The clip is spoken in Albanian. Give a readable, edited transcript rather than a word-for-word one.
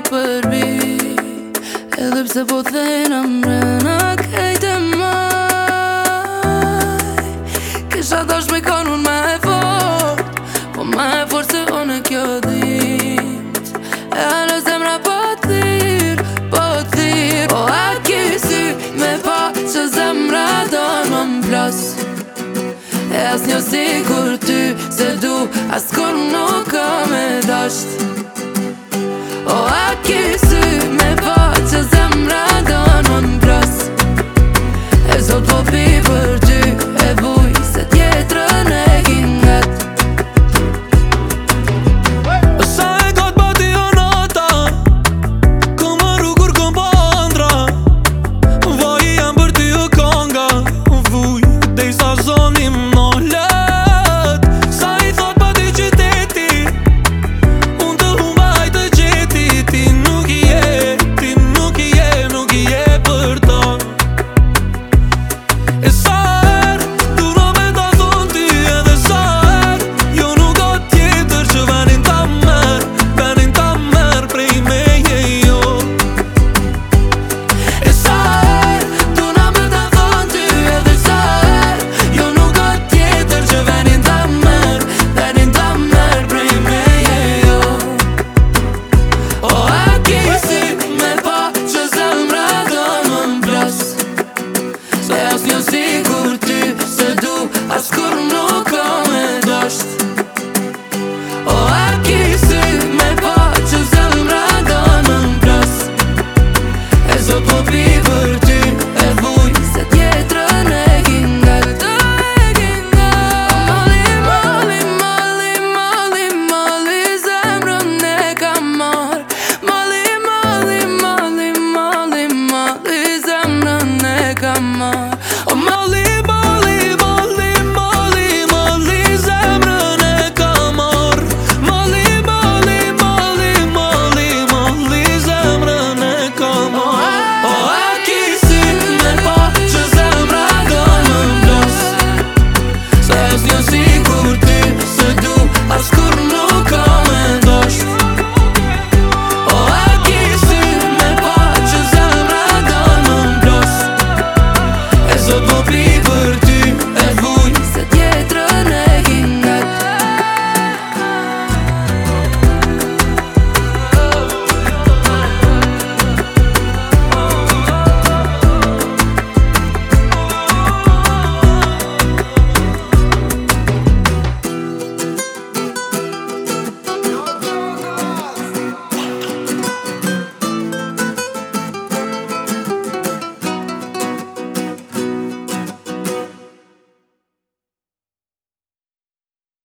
krejt përbi, edhe pse po thejna mrena kejt e maj. Kisha dash me kanun me e fort, po me e fort se one kjo dit. E ale zemra po thirr, po thirr. Po a ki sy me pa që zemra don më m'plas. E as një si kur ty se du, as kur nuk kam e dasht.